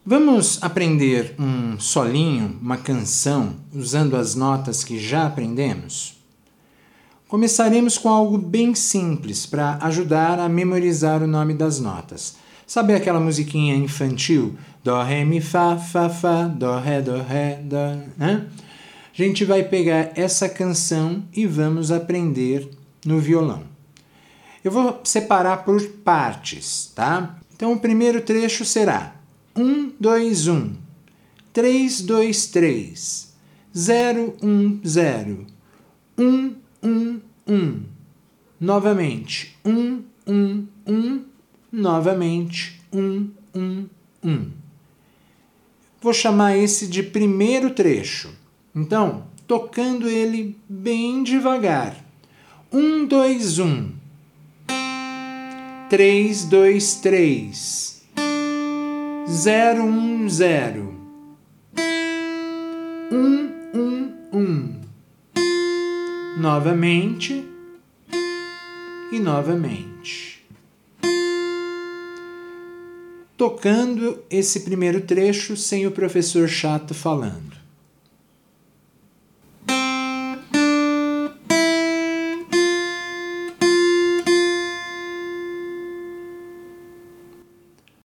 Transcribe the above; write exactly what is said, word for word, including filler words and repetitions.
Vamos aprender um solinho, uma canção, usando as notas que já aprendemos? Começaremos com algo bem simples para ajudar a memorizar o nome das notas. Sabe aquela musiquinha infantil? Dó, ré, mi, fá, fá, fá, dó, ré, dó, ré, dó. Né? A gente vai pegar essa canção e vamos aprender no violão. Eu vou separar por partes, tá? Então o primeiro trecho será um, dois, um, três, dois, três, zero, um, zero, um, um, um, novamente, um, um, um, novamente, um, um, um. Vou chamar esse de primeiro trecho. Então, tocando ele bem devagar. Um, dois, um. Três, dois, três. Zero, um, zero. Um, um, um. Novamente e novamente. Tocando esse primeiro trecho sem o professor chato falando.